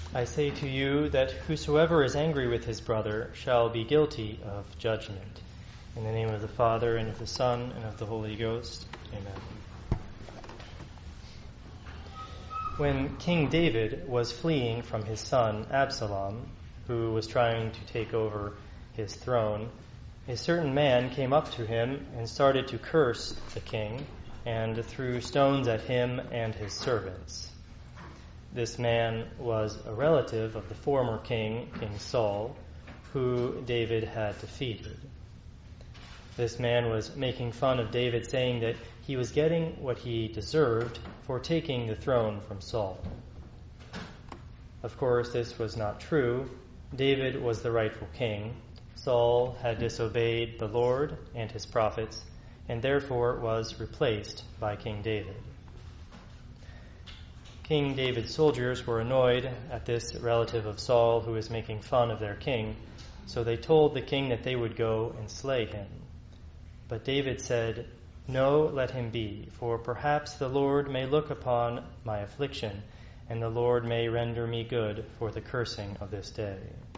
I say to you that whosoever is angry with his brother shall be guilty of judgment. In the name of the Father, and of the Son, and of the Holy Ghost. Amen. When King David was fleeing from his son Absalom, who was trying to take over his throne, a certain man came up to him and started to curse the king, and threw stones at him and his servants. This man was a relative of the former king, King Saul, who David had defeated. This man was making fun of David, saying that he was getting what he deserved for taking the throne from Saul. Of course, this was not true. David was the rightful king. Saul had disobeyed the Lord and his prophets, and therefore was replaced by King David. King David's soldiers were annoyed at this relative of Saul who was making fun of their king, so they told the king that they would go and slay him. But David said, "No, let him be, for perhaps the Lord may look upon my affliction, and the Lord may render me good for the cursing of this day."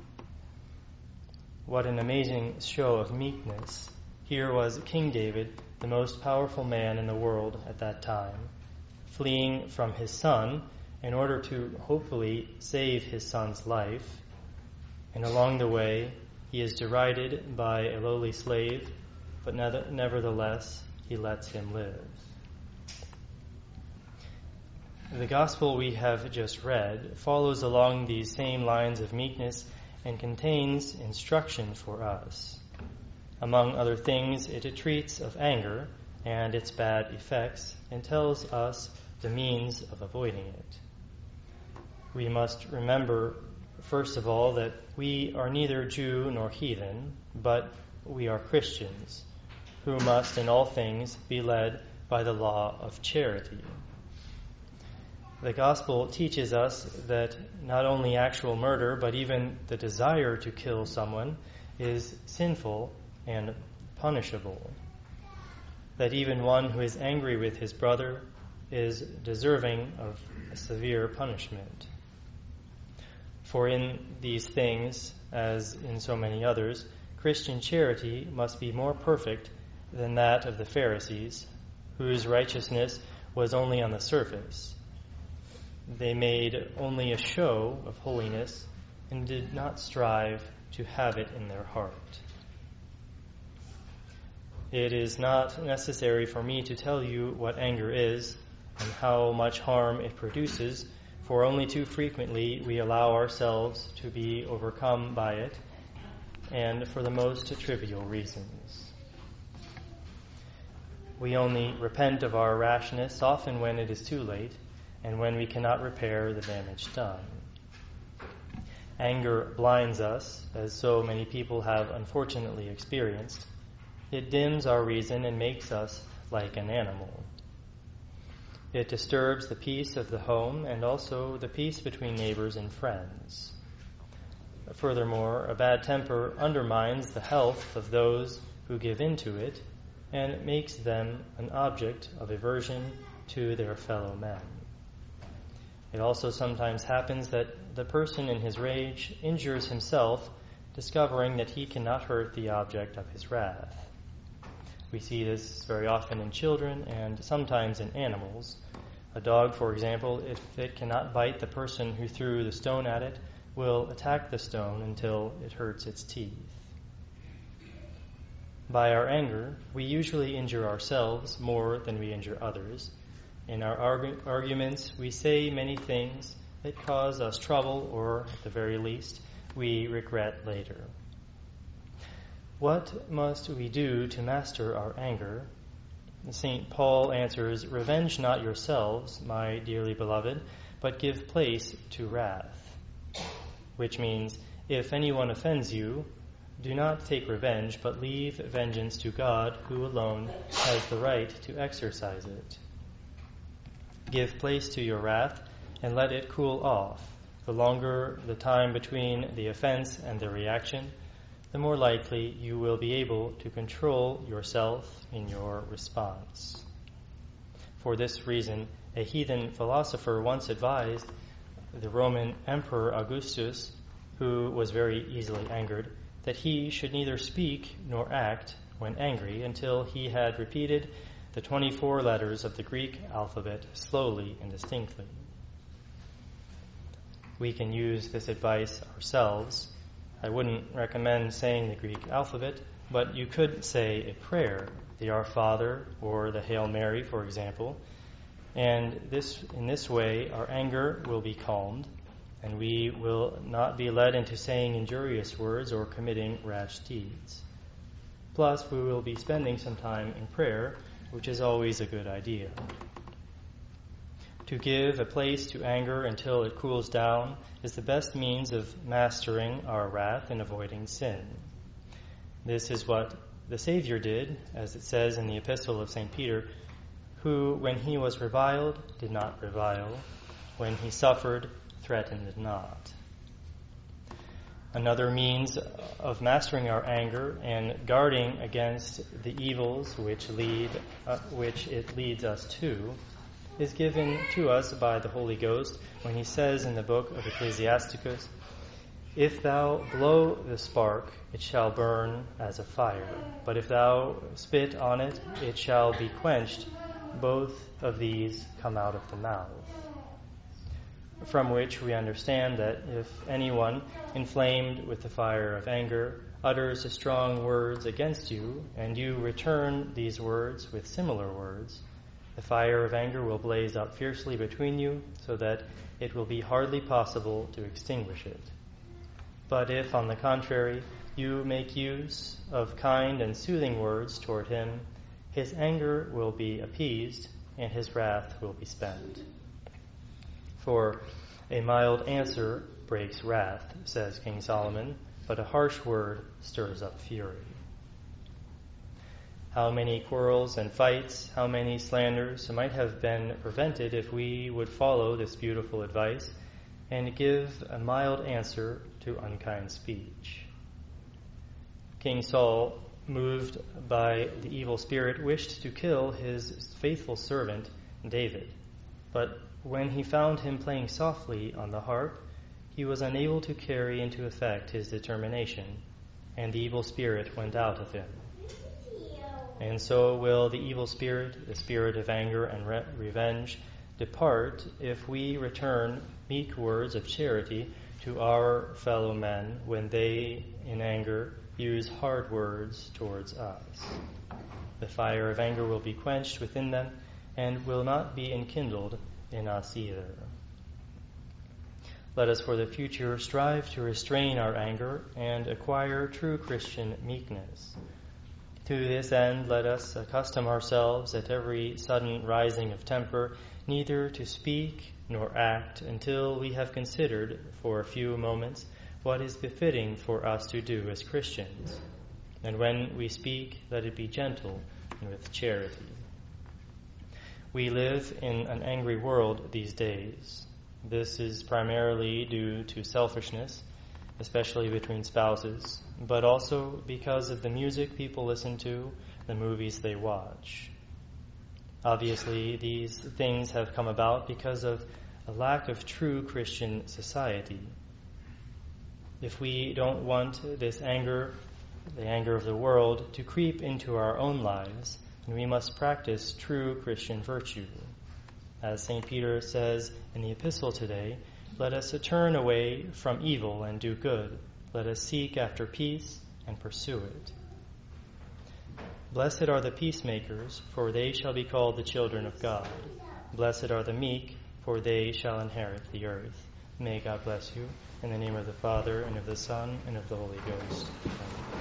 What an amazing show of meekness. Here was King David, the most powerful man in the world at that time, fleeing from his son in order to hopefully save his son's life. And along the way, he is derided by a lowly slave, but nevertheless, he lets him live. The gospel we have just read follows along these same lines of meekness and contains instruction for us. Among other things, it treats of anger and its bad effects and tells us the means of avoiding it. We must remember, first of all, that we are neither Jew nor heathen, but we are Christians who must in all things be led by the law of charity. The gospel teaches us that not only actual murder, but even the desire to kill someone is sinful and punishable. That even one who is angry with his brother is deserving of a severe punishment. For in these things, as in so many others, Christian charity must be more perfect than that of the Pharisees, whose righteousness was only on the surface. They made only a show of holiness and did not strive to have it in their heart. It is not necessary for me to tell you what anger is and how much harm it produces, for only too frequently we allow ourselves to be overcome by it, and for the most trivial reasons. We only repent of our rashness often when it is too late, and when we cannot repair the damage done. Anger blinds us, as so many people have unfortunately experienced. It dims our reason and makes us like an animal. It disturbs the peace of the home and also the peace between neighbors and friends. Furthermore, a bad temper undermines the health of those who give in to it and makes them an object of aversion to their fellow men. It also sometimes happens that the person in his rage injures himself, discovering that he cannot hurt the object of his wrath. We see this very often in children and sometimes in animals. A dog, for example, if it cannot bite the person who threw the stone at it, will attack the stone until it hurts its teeth. By our anger, we usually injure ourselves more than we injure others. In our arguments, we say many things that cause us trouble, or at the very least, we regret later. What must we do to master our anger? St. Paul answers, "Revenge not yourselves, my dearly beloved, but give place to wrath." Which means, if anyone offends you, do not take revenge, but leave vengeance to God, who alone has the right to exercise it. Give place to your wrath and let it cool off. The longer the time between the offense and the reaction, the more likely you will be able to control yourself in your response. For this reason, a heathen philosopher once advised, the Roman Emperor Augustus, who was very easily angered, that he should neither speak nor act when angry until he had repeated the 24 letters of the Greek alphabet slowly and distinctly. We can use this advice ourselves. I wouldn't recommend saying the Greek alphabet, but you could say a prayer, the Our Father or the Hail Mary, for example, and in this way our anger will be calmed, and we will not be led into saying injurious words or committing rash deeds. Plus, we will be spending some time in prayer, which is always a good idea. To give a place to anger until it cools down is the best means of mastering our wrath and avoiding sin. This is what the Savior did, as it says in the Epistle of St. Peter, who, when he was reviled, did not revile, when he suffered, threatened not. Another means of mastering our anger and guarding against the evils which it leads us to is given to us by the Holy Ghost when he says in the book of Ecclesiasticus, "If thou blow the spark, it shall burn as a fire, but if thou spit on it, it shall be quenched. Both of these come out of the mouth." From which we understand that if anyone, inflamed with the fire of anger, utters strong words against you, and you return these words with similar words, the fire of anger will blaze up fiercely between you, so that it will be hardly possible to extinguish it. But if, on the contrary, you make use of kind and soothing words toward him, his anger will be appeased, and his wrath will be spent. For a mild answer breaks wrath, says King Solomon, but a harsh word stirs up fury. How many quarrels and fights, how many slanders might have been prevented if we would follow this beautiful advice and give a mild answer to unkind speech. King Saul, moved by the evil spirit, wished to kill his faithful servant David, but when he found him playing softly on the harp, he was unable to carry into effect his determination, and the evil spirit went out of him. And so will the evil spirit, the spirit of anger and revenge, depart if we return meek words of charity to our fellow men when they, in anger, use hard words towards us. The fire of anger will be quenched within them and will not be enkindled in us either. Let us for the future strive to restrain our anger and acquire true Christian meekness. To this end, let us accustom ourselves at every sudden rising of temper neither to speak nor act until we have considered for a few moments what is befitting for us to do as Christians. And when we speak, let it be gentle and with charity. We live in an angry world these days. This is primarily due to selfishness, especially between spouses, but also because of the music people listen to, the movies they watch. Obviously, these things have come about because of a lack of true Christian society. If we don't want this anger, the anger of the world, to creep into our own lives, then we must practice true Christian virtue. As St. Peter says in the epistle today, let us turn away from evil and do good. Let us seek after peace and pursue it. Blessed are the peacemakers, for they shall be called the children of God. Blessed are the meek, for they shall inherit the earth. May God bless you. In the name of the Father, and of the Son, and of the Holy Ghost. Amen.